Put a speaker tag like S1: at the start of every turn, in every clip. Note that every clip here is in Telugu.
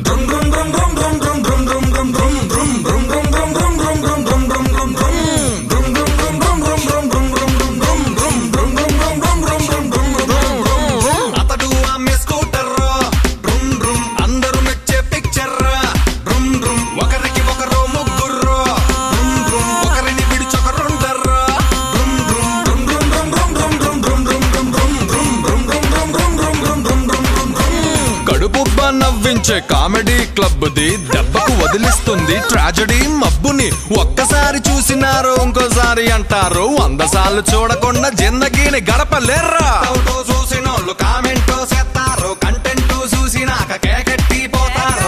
S1: నవ్వించే కామెడీ క్లబ్ ది దెబ్బకు వదిలిస్తుంది ట్రాజడీ మబ్బుని. ఒక్కసారి చూసినారు ఇంకోసారి అంటారు, 100 సార్లు చూడకుండా జిందగీని గడపలేర్రా. చూసినోళ్ళు కామెంట్ చేస్తారు, కంటెంట్ చూసినాక కేకెట్టి పోతారు.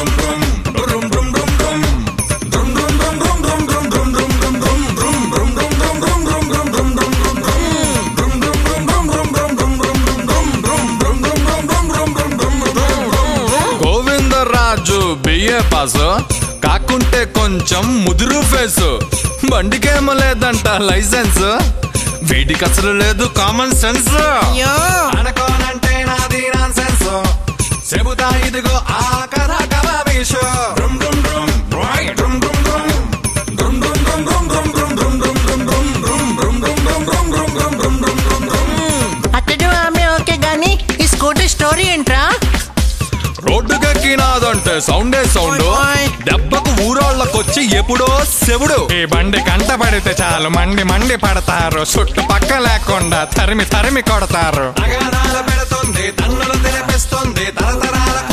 S1: రాజు బిఏ పాసు కాకుంటే కొంచెం ముదురు ఫేసు, బండికేమో లేదంట లైసెన్స్, వీడికి అసలు లేదు కామన్ సెన్స్. అనుకోనంటే నాది నాన్ సెన్స్, చెబుతా ఇదిగో ఆ కథ కబాబీషు.
S2: అతడు ఆమె ఓకే గానీ ఈ స్కూటర్ స్టోరీ ఏంట్రా?
S1: రోడ్డుకెక్కినాదంటే సౌండే సౌండ్, దెబ్బకు ఊరోళ్ళకొచ్చి ఎప్పుడో శివుడు. ఈ బండి కంట పడితే చాలు మండి మండి పడతారు, చుట్టుపక్క లేకుండా తరిమి తరిమి కొడతారు. అగాధాలు పెడుతుంది, తన్నులు తెలిపిస్తుంది, తరతరాల